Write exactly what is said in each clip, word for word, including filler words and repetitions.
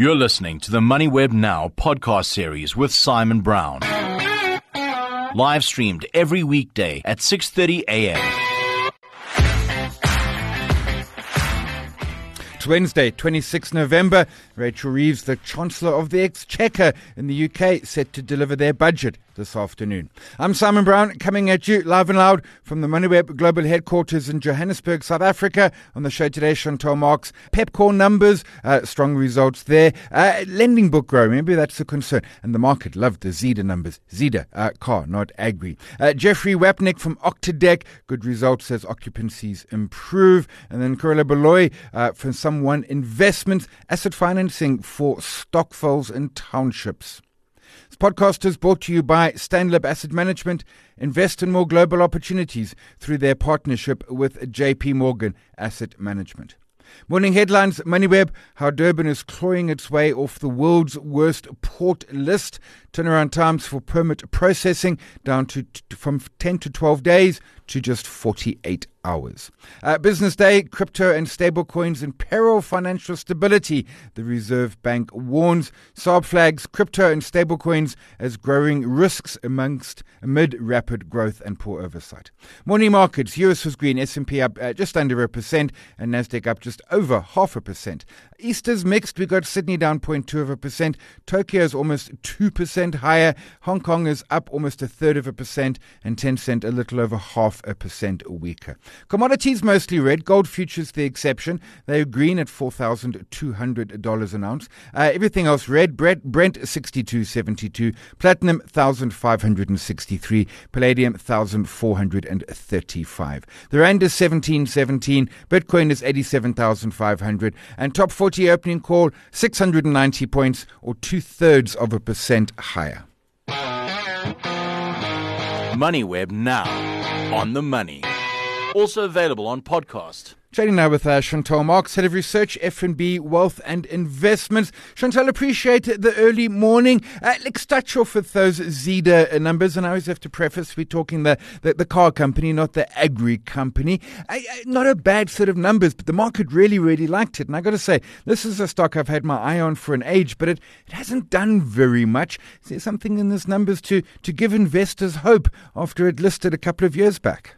You're listening to the MoneyWeb Now podcast series with Simon Brown. Live streamed every weekday at six thirty a.m. It's Wednesday, twenty-sixth of November. Rachel Reeves, the Chancellor of the Exchequer in the U K, set to deliver their budget this afternoon. I'm Simon Brown, coming at you live and loud from the MoneyWeb Global Headquarters in Johannesburg, South Africa. On the show today, Chantal Marx, Pepkor numbers, uh, strong results there. Uh, lending book growing, maybe that's a concern. And the market loved the Zeda numbers. Zeda, uh, car, not agri. Uh, Jeffrey Wapnick from Octodec, good results as occupancies improve. And then Corella Beloy uh, from Someone Investments, asset financing for stockfiles and townships. This podcast is brought to you by Stanlib Asset Management. Invest in more global opportunities through their partnership with J P Morgan Asset Management. Morning headlines, MoneyWeb, how Durban is clawing its way off the world's worst port list. Turnaround times for permit processing down to, to from ten to twelve days to just forty-eight hours. Uh, business day, crypto and stablecoins imperil financial stability, the Reserve Bank warns. S A R B flags crypto and stablecoins as growing risks amongst amid rapid growth and poor oversight. Morning markets, U S was green, S and P up uh, just under a percent and Nasdaq up just over half a percent. Easter's mixed, we got Sydney down zero point two of a percent, Tokyo's almost two percent higher, Hong Kong is up almost a third of a percent, and Tencent a little over half a percent weaker. Commodities mostly red, gold futures the exception, they're green at four thousand two hundred dollars an ounce. Uh, everything else red, Brent, Brent sixty-two seventy-two, platinum one thousand five hundred sixty-three, palladium one thousand four hundred thirty-five. The rand is seventeen seventeen, Bitcoin is eighty-seven thousand five hundred, and top forty opening call six hundred ninety points or two-thirds of a percent higher. MoneyWeb Now, on the money. Also available on podcast. Trading now with uh, Chantal Marx, Head of Research, F N B Wealth and Investments. Chantal, appreciate the early morning. Uh, let's touch off with those Zeda numbers. And I always have to preface, we're talking the, the, the car company, not the agri company. Uh, not a bad set of numbers, but the market really, really liked it. And I got to say, this is a stock I've had my eye on for an age, but it, it hasn't done very much. Is there something in these numbers to, to give investors hope after it listed a couple of years back?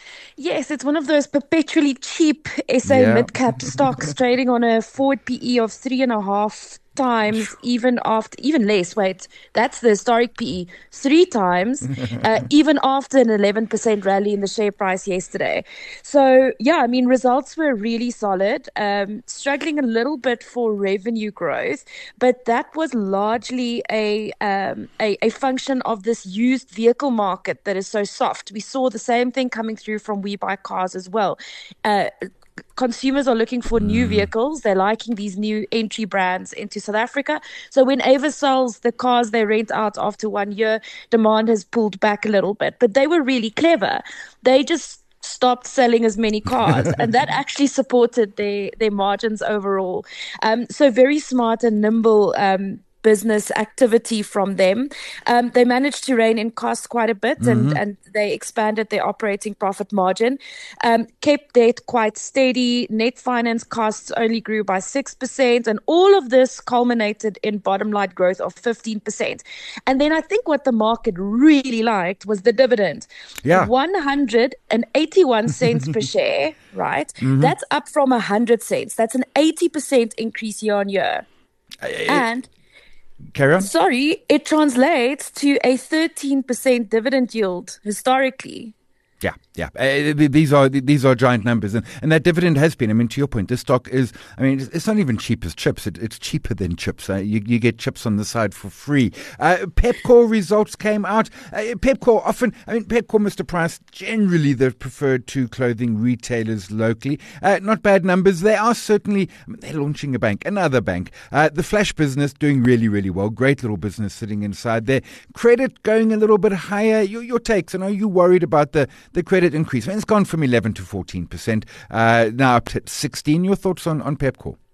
Yes, it's one of those perpetually cheap S A Yeah. mid-cap stocks trading on a forward P E of three and a half times, even after, even less. Wait, that's the historic P E, three times, uh, even after an eleven percent rally in the share price yesterday. So, yeah, I mean, results were really solid, um, struggling a little bit for revenue growth, but that was largely a, um, a, a function of this used vehicle market that is so soft. We saw the same thing coming through from We Buy Cars as well. Uh, Consumers are looking for new vehicles. They're liking these new entry brands into South Africa. So when Avis sells the cars they rent out after one year, demand has pulled back a little bit. But they were really clever. They just stopped selling as many cars, and that actually supported their, their margins overall. Um, so very smart and nimble um business activity from them. Um, they managed to rein in costs quite a bit, and, Mm-hmm. and they expanded their operating profit margin, um, kept debt quite steady, net finance costs only grew by six percent, and all of this culminated in bottom line growth of fifteen percent. And then I think what the market really liked was the dividend. Yeah. one hundred eighty-one cents per share, right? Mm-hmm. That's up from one hundred cents. That's an eighty percent increase year on year. And Carry on. sorry, it translates to a thirteen percent dividend yield historically. Yeah, yeah. Uh, these are these are giant numbers, and, and that dividend has been. I mean, to your point, this stock is. I mean, it's not even cheap as chips. It, it's cheaper than chips. Uh, you, you get chips on the side for free. Uh, Pepkor results came out. Uh, Pepkor often. I mean, Pepkor, Mister Price, generally the preferred two clothing retailers locally. Uh, not bad numbers. They are certainly. I mean, they're launching a bank, another bank. Uh, the Flash business doing really, really well. Great little business sitting inside there. Credit going a little bit higher. Your, your takes. And are you worried about the the credit increase? I mean, it's gone from eleven to fourteen percent, uh, now up to sixteen. Your thoughts on, on Pepkor?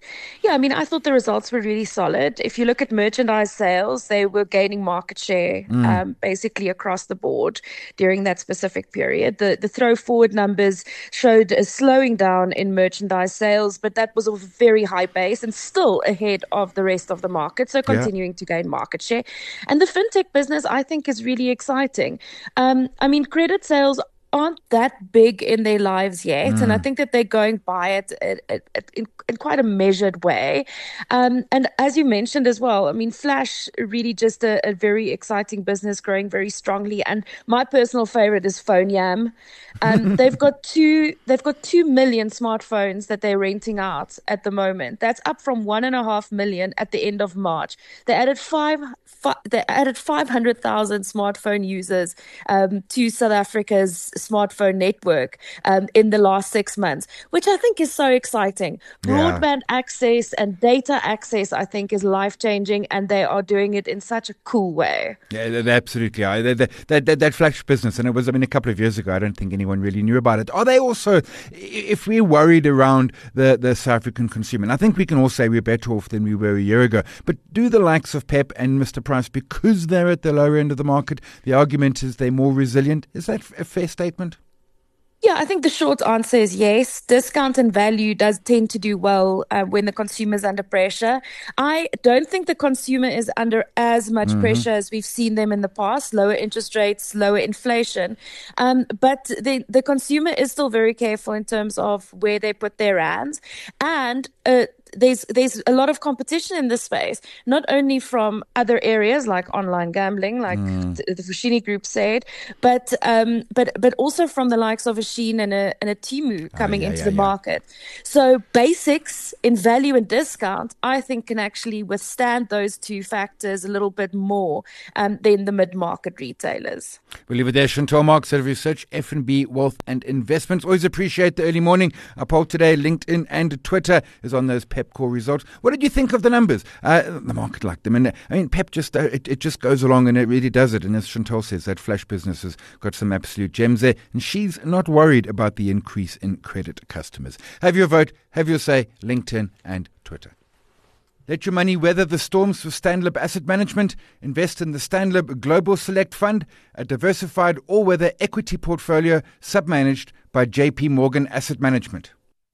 Yeah, I mean, I thought the results were really solid. If you look at merchandise sales, they were gaining market share mm. um, basically across the board during that specific period. The the throw forward numbers showed a slowing down in merchandise sales, but that was a very high base and still ahead of the rest of the market. So continuing yeah. to gain market share. And the fintech business, I think, is really exciting. Um, I mean, credit sales aren't that big in their lives yet. Mm. And I think that they're going by it, it, it, it in, in quite a measured way. Um, and as you mentioned as well, I mean, Flash, really just a, a very exciting business growing very strongly. And my personal favorite is PhoneYam. Um, they've got two, they've got two million smartphones that they're renting out at the moment. That's up from one and a half million at the end of March. They added five, five they added five hundred thousand smartphone users um, to South Africa's smartphone network um, in the last six months, which I think is so exciting. Broadband yeah. access and data access, I think, is life-changing, and they are doing it in such a cool way. Yeah, they absolutely are. That, that, that, that Flash business, and it was, I mean, a couple of years ago, I don't think anyone really knew about it. Are they also, if we're worried around the, the South African consumer, and I think we can all say we're better off than we were a year ago, but do the likes of Pep and Mister Price, because they're at the lower end of the market, the argument is they're more resilient? Is that a fair statement? Yeah, I think the short answer is yes. Discount and value does tend to do well uh, when the consumer is under pressure. I don't think the consumer is under as much mm-hmm. pressure as we've seen them in the past, lower interest rates, lower inflation. Um, but the, the consumer is still very careful in terms of where they put their rands. And uh, There's there's a lot of competition in this space, not only from other areas like online gambling, like mm. the, the Foschini Group said, but um, but but also from the likes of a Shein and a and a Temu coming oh, yeah, into yeah, the yeah. market. So basics in value and discount, I think, can actually withstand those two factors a little bit more um, than the mid-market retailers. We'll leave it there. Chantal Marks, Head of Research, F N B Wealth and Investments. Always appreciate the early morning. Our poll today, LinkedIn and Twitter, is on those Pep core results. What did you think of the numbers? Uh, the market liked them. And I mean, Pep just, uh, it, it just goes along and it really does it. And as Chantal says, that Flash business has got some absolute gems there. And she's not worried about the increase in credit customers. Have your vote, have your say, LinkedIn and Twitter. Let your money weather the storms with Stanlib Asset Management. Invest in the Stanlib Global Select Fund, a diversified all-weather equity portfolio submanaged by J P Morgan Asset Management.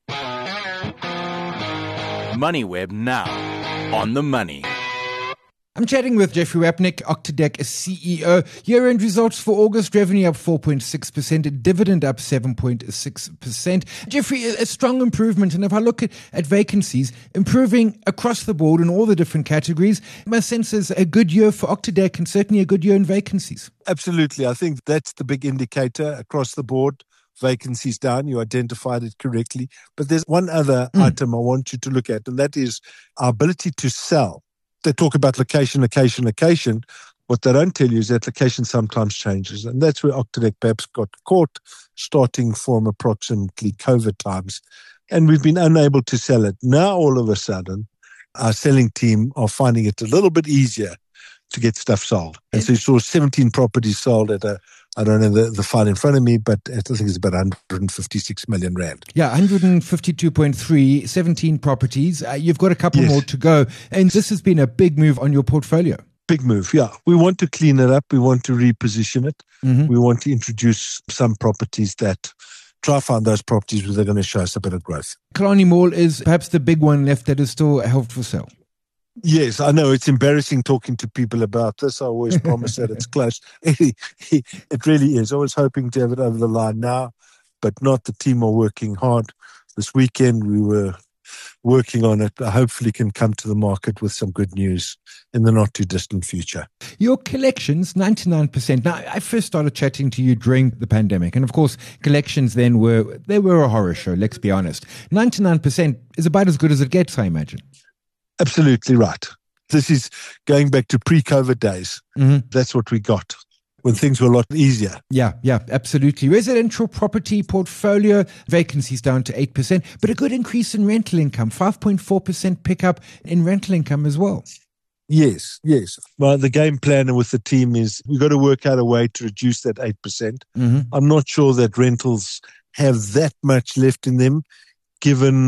MoneyWeb now, on the money. I'm chatting with Jeffrey Wapnick, Octodec C E O. Year-end results for August, revenue up four point six percent, dividend up seven point six percent. Jeffrey, a strong improvement. And if I look at, at vacancies, improving across the board in all the different categories, my sense is a good year for Octodec and certainly a good year in vacancies. Absolutely. I think that's the big indicator across the board. Vacancies down, you identified it correctly. But there's one other mm. item I want you to look at, and that is our ability to sell. They talk about location, location, location. What they don't tell you is that location sometimes changes. And that's where Octodec perhaps got caught, starting from approximately COVID times. And we've been unable to sell it. Now, all of a sudden, our selling team are finding it a little bit easier to get stuff sold. And so you saw seventeen properties sold at a, I don't know the, the file in front of me, but I think it's about one hundred fifty-six million rand. Yeah, one hundred fifty-two point three, seventeen properties. Uh, you've got a couple yes. more to go. And this has been a big move on your portfolio. Big move, yeah. We want to clean it up. We want to reposition it. Mm-hmm. We want to introduce some properties that try to find those properties where they're going to show us a bit of growth. Killarney Mall is perhaps the big one left that is still held for sale. Yes, I know. It's embarrassing talking to people about this. I always promise that it's close. It really is. I was hoping to have it over the line now, but not. The team are working hard. This weekend we were working on it. I hopefully can come to the market with some good news in the not too distant future. Your collections, ninety-nine percent. Now, I first started chatting to you during the pandemic. And of course, collections then were, they were a horror show, let's be honest. ninety-nine percent is about as good as it gets, I imagine. Absolutely right. This is going back to pre-COVID days. Mm-hmm. That's what we got when things were a lot easier. Yeah, yeah, absolutely. Residential property portfolio, vacancies down to eight percent, but a good increase in rental income, five point four percent pickup in rental income as well. Yes, yes. Well, the game plan with the team is we've got to work out a way to reduce that eight percent. Mm-hmm. I'm not sure that rentals have that much left in them, given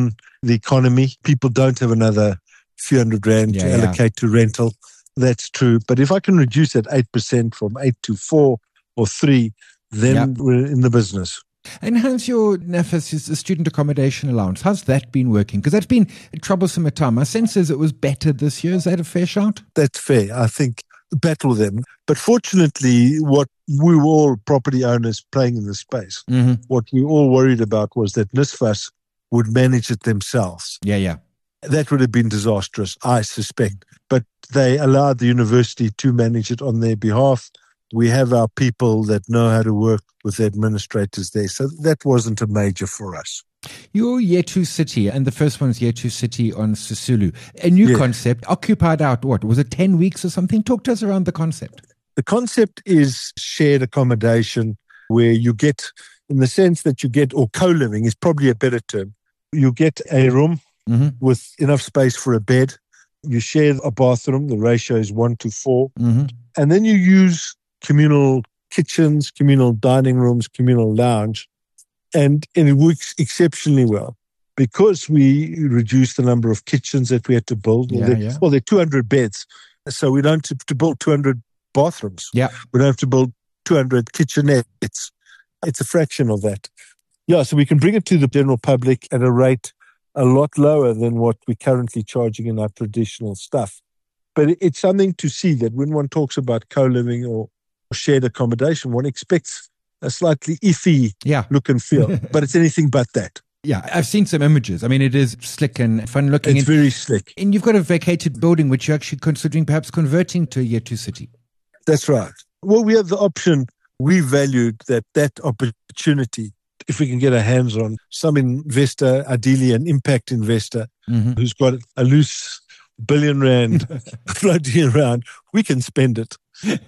the economy. People don't have another few hundred rand Yeah, to yeah. allocate to rental. That's true. But if I can reduce that eight percent from eight to four or three, then Yep. we're in the business. And how's your N A F A S, the student accommodation allowance? How's that been working? Because that's been a troublesome at time. My sense is it was better this year. Is that a fair shout? That's fair. I think battle them. But fortunately, what we were all property owners playing in the space, Mm-hmm. what we all worried about was that N S F A S would manage it themselves. Yeah, yeah. That would have been disastrous, I suspect. But they allowed the university to manage it on their behalf. We have our people that know how to work with the administrators there. So that wasn't a major for us. You're Yetu City, and the first one's Yetu City on Sisulu. A new Yeah. concept, occupied out, what, was it ten weeks or something? Talk to us around the concept. The concept is shared accommodation where you get, in the sense that you get, or co-living is probably a better term, you get a room Mm-hmm. with enough space for a bed. You share a bathroom. The ratio is one to four. Mm-hmm. And then you use communal kitchens, communal dining rooms, communal lounge. And, and it works exceptionally well because we reduced the number of kitchens that we had to build. Yeah, well, there, yeah. well, there are two hundred beds. So we don't have to build two hundred bathrooms. Yeah. We don't have to build two hundred kitchenettes. It's a fraction of that. Yeah, so we can bring it to the general public at a rate a lot lower than what we're currently charging in our traditional stuff. But it- it's something to see that when one talks about co-living or shared accommodation, one expects a slightly iffy Yeah. look and feel, but it's anything but that. Yeah, I've seen some images. I mean, it is slick and fun looking. It's And, very slick. and you've got a vacated building which you're actually considering perhaps converting to a Yetu City. That's right. Well, we have the option. We valued that that opportunity, if we can get our hands on some investor, ideally an impact investor, Mm-hmm. who's got a loose billion rand floating around, we can spend it.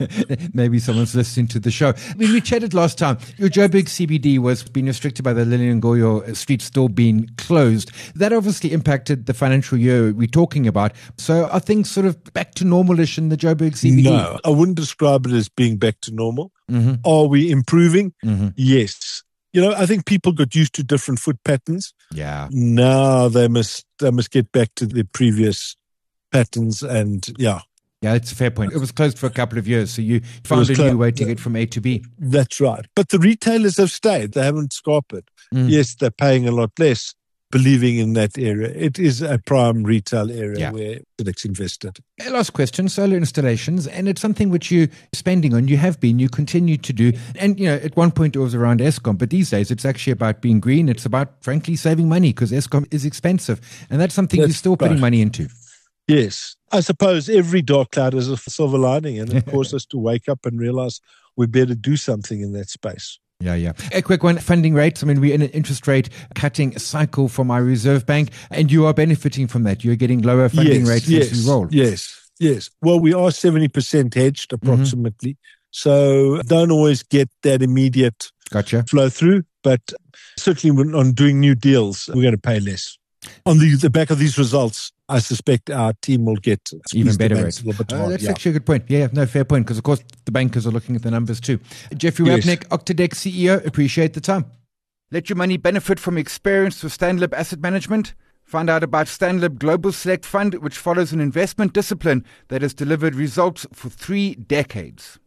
Maybe someone's listening to the show. When we chatted last time, your Joburg C B D was being restricted by the Lillian Goyo street store being closed. That obviously impacted the financial year we're talking about. So are things sort of back to normalish in the Joburg C B D? No, I wouldn't describe it as being back to normal. Mm-hmm. Are we improving? Mm-hmm. Yes. You know, I think people got used to different foot patterns. Yeah. Now they must they must get back to their previous patterns, and yeah, Yeah, it's a fair point. It was closed for a couple of years, so you found was a clo- new way to get from A to B. that's right. But the retailers have stayed; they haven't scarpered. Mm. Yes, they're paying a lot less, believing in that area. It is a prime retail area Yeah. where it's invested. Uh, Last question, solar installations, and it's something which you're spending on. You have been, you continue to do. And, you know, at one point it was around Eskom, but these days it's actually about being green. It's about, frankly, saving money because Eskom is expensive. And that's something you're That's still putting right. money into. Yes, I suppose every dark cloud has a silver lining, and it caused us to wake up and realize we better do something in that space. Yeah, yeah. A quick one, funding rates. I mean, we're in an interest rate cutting cycle from our Reserve Bank, and you are benefiting from that. You're getting lower funding yes, rates yes, as you roll. Yes, yes. Well, we are seventy percent hedged approximately. Mm-hmm. So don't always get that immediate Gotcha. flow through, but certainly when on doing new deals, we're going to pay less. On the, the back of these results, I suspect our team will get Even squeeze the better banks rates. a little bit Uh, hard, that's yeah. actually a good point. Yeah, no, fair point. Because, of course, the bankers are looking at the numbers too. Jeffrey Yes. Wapnick, Octodec C E O, appreciate the time. Let your money benefit from experience with Stanlib Asset Management. Find out about Stanlib Global Select Fund, which follows an investment discipline that has delivered results for three decades.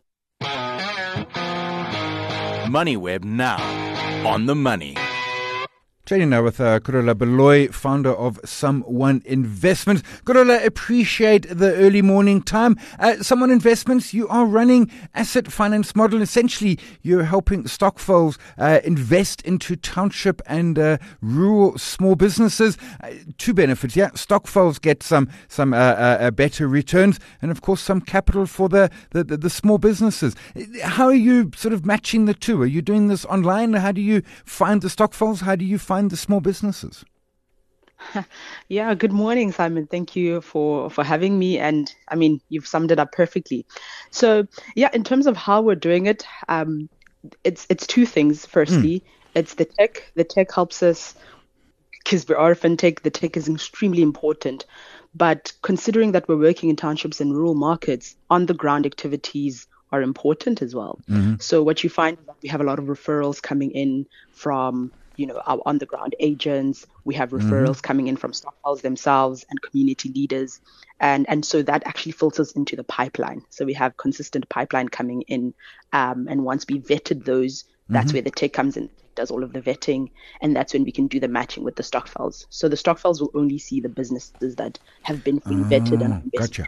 MoneyWeb now on the money. Trading now with uh, Kurola Beloy, founder of Someone Investments. Kurola, appreciate the early morning time. Uh, Someone Investments, you are running asset finance model. Essentially, you're helping stockfolds uh, invest into township and uh, rural small businesses. Uh, two benefits, yeah. Stockfolds get some some uh, uh, uh, better returns, and of course, some capital for the, the, the, the small businesses. How are you sort of matching the two? Are you doing this online? How do you find the stockfolds? How do you find the small businesses? Yeah, good morning, Simon. Thank you for, for having me. And I mean, you've summed it up perfectly. So yeah, in terms of how we're doing it, um, it's it's two things. Firstly, mm. it's the tech. The tech helps us because we are a fintech. The tech is extremely important. But considering that we're working in townships and rural markets, on the ground activities are important as well. Mm-hmm. So what you find is that we have a lot of referrals coming in from you know, our on the ground agents. We have referrals mm-hmm. coming in from stockpiles themselves and community leaders. And, and so that actually filters into the pipeline. So we have consistent pipeline coming in. Um, and once we vetted those, that's mm-hmm. where the tech comes in, does all of the vetting. And that's when we can do the matching with the stockpiles. So the stockpiles will only see the businesses that have been fully vetted and are invested. Gotcha.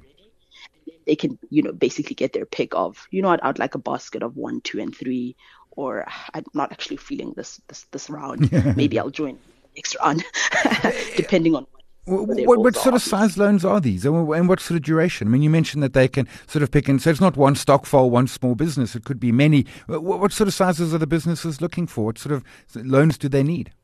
They can, you know, basically get their pick of, you know, I'd, I'd like a basket of one, two, and three, or I'm not actually feeling this this this round. Maybe I'll join next round, depending on what. What, what, what sort of size loans are these, and what sort of duration? I mean, you mentioned that they can sort of pick in, so it's not one stock file, one small business. It could be many. What, what sort of sizes are the businesses looking for? What sort of loans do they need?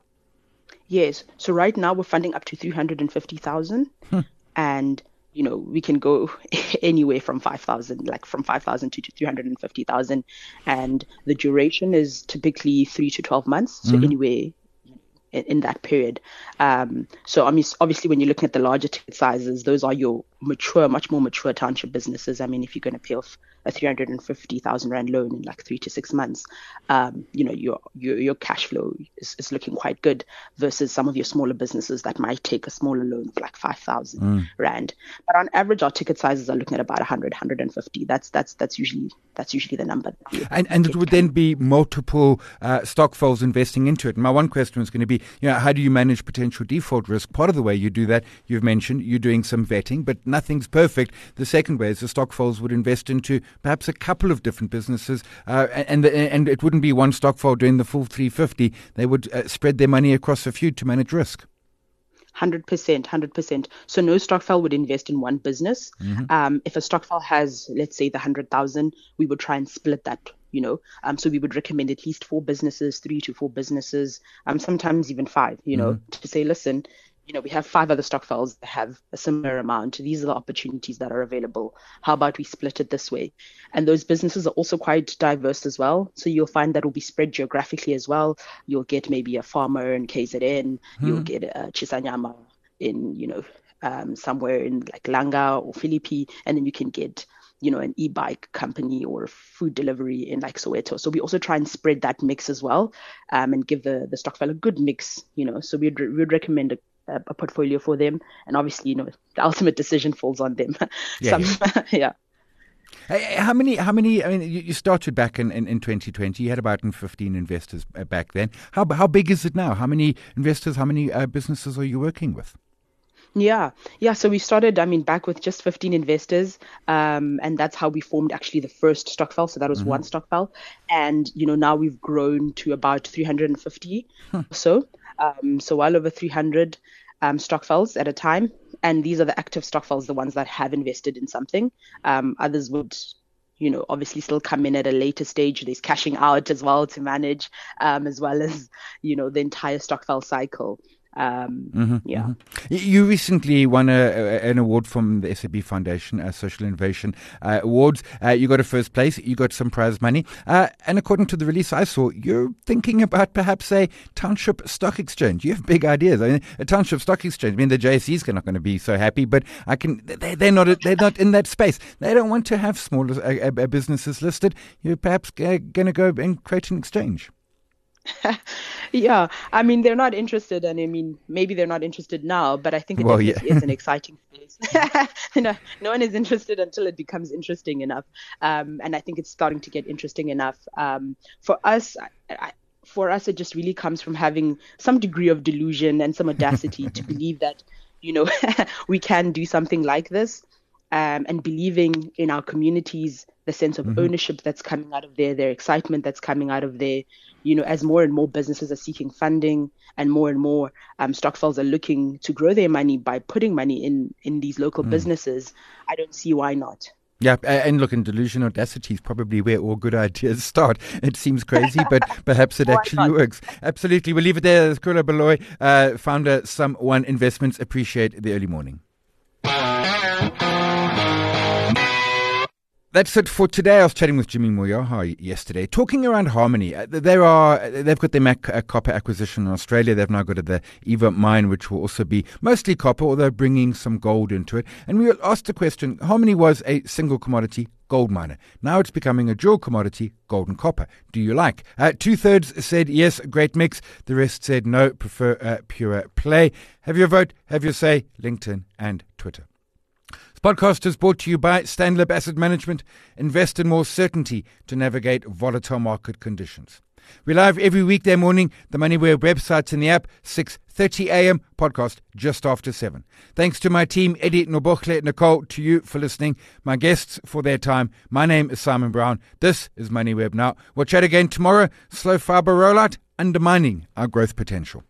Yes. So right now we're funding up to three hundred fifty thousand, hmm. and you know, we can go anywhere from five thousand, like from five thousand to, to three hundred fifty thousand. And the duration is typically three to twelve months. So mm-hmm. anywhere in, in that period. Um, so, I mean, obviously, when you're looking at the larger ticket sizes, those are your mature, much more mature township businesses. I mean, if you're going to pay off a three hundred fifty thousand rand loan in like three to six months, um, you know, your, your, your cash flow is, is looking quite good versus some of your smaller businesses that might take a smaller loan of like five thousand mm. rand. But on average, our ticket sizes are looking at about one hundred, one hundred fifty. That's, that's, that's usually, that's usually the number. And, and it would then be multiple uh, stockpiles investing into it. And my one question was going to be, you know, how do you manage potential default risk? Part of the way you do that, you've mentioned you're doing some vetting, but nothing's perfect. The second way is the stockpiles would invest into perhaps a couple of different businesses, uh, and the, and it wouldn't be one stockpile doing the full three fifty. They would uh, spread their money across a few to manage risk. one hundred percent, one hundred percent. So no stockpile would invest in one business. Mm-hmm. Um, if a stockpile has, let's say, the one hundred thousand, we would try and split that, you know. Um, so we would recommend at least four businesses, three to four businesses, um, sometimes even five, you know, mm-hmm. to say, listen, you know, we have five other stockpiles that have a similar amount. These are the opportunities that are available. How about we split it this way? And those businesses are also quite diverse as well. So you'll find that will be spread geographically as well. You'll get maybe a farmer in K Z N. Hmm. You'll get a Chisanyama in, you know, um, somewhere in like Langa or Philippi. And then you can get, you know, an e-bike company or food delivery in like Soweto. So we also try and spread that mix as well, um, and give the, the stockpile a good mix, you know. So we'd, we'd recommend a a portfolio for them, and obviously, you know, the ultimate decision falls on them. Yeah. Some, yeah. Hey, how many, how many, I mean, you started back in, in, in twenty twenty, you had about fifteen investors back then. How how big is it now? How many investors, how many uh, businesses are you working with? Yeah, yeah. So we started, I mean, back with just fifteen investors, um, and that's how we formed actually the first stockpile. So that was mm-hmm. one stockpile, and you know now we've grown to about three hundred fifty huh. or so. Um, so well over three hundred um, stockpiles at a time, and these are the active stockpiles, the ones that have invested in something. Um, others would, you know, obviously still come in at a later stage. There's cashing out as well to manage, um, as well as, you know, the entire stockpile cycle. Um, mm-hmm, yeah. Mm-hmm. You recently won a, a, an award from the S A B Foundation, uh, Social Innovation uh, Awards. Uh, you got a first place. You got some prize money. Uh, and according to the release I saw, you're thinking about perhaps a township stock exchange. You have big ideas. I mean, a township stock exchange. I mean, the J S E's not going to be so happy, but I can. They, they're not. They're not in that space. They don't want to have smaller uh, uh, businesses listed. You're perhaps uh, going to go and create an exchange. Yeah, I mean, they're not interested, and I mean, maybe they're not interested now, but I think it well, yeah. is an exciting space. you know, no one is interested until it becomes interesting enough, um, and I think it's starting to get interesting enough. Um, for us, I, I, for us, it just really comes from having some degree of delusion and some audacity to believe that, you know, we can do something like this. Um, and believing in our communities, the sense of mm-hmm. ownership that's coming out of there, their excitement that's coming out of there, you know, as more and more businesses are seeking funding and more and more um, stockpiles are looking to grow their money by putting money in, in these local mm. businesses, I don't see why not. Yeah, and look, in delusion, audacity is probably where all good ideas start. It seems crazy, but perhaps it actually works. Absolutely. We'll leave it there. Khula Baloyi, uh, founder, Sum One Investments. Appreciate the early morning. That's it for today. I was chatting with Jimmy Moyaha yesterday, talking around Harmony. Uh, there are, they've got their Mac uh, copper acquisition in Australia. They've now got the Eva mine, which will also be mostly copper, although bringing some gold into it. And we asked the question, Harmony was a single commodity gold miner. Now it's becoming a dual commodity, gold and copper. Do you like? Uh, two-thirds said yes, great mix. The rest said no, prefer uh, pure play. Have your vote, have your say, LinkedIn and Twitter. This podcast is brought to you by Stanlib Asset Management. Invest in more certainty to navigate volatile market conditions. We're live every weekday morning, the MoneyWeb website and the app, six thirty a.m., podcast just after seven. Thanks to my team, Eddie, Nobokle, Nicole, to you for listening, my guests for their time. My name is Simon Brown. This is MoneyWeb Now. We'll chat again tomorrow. Slow fiber rollout, undermining our growth potential.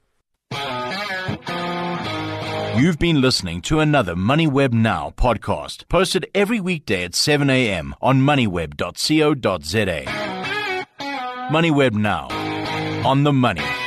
You've been listening to another MoneyWeb Now podcast, posted every weekday at seven a.m. on moneyweb dot co dot za. MoneyWeb Now, on the money.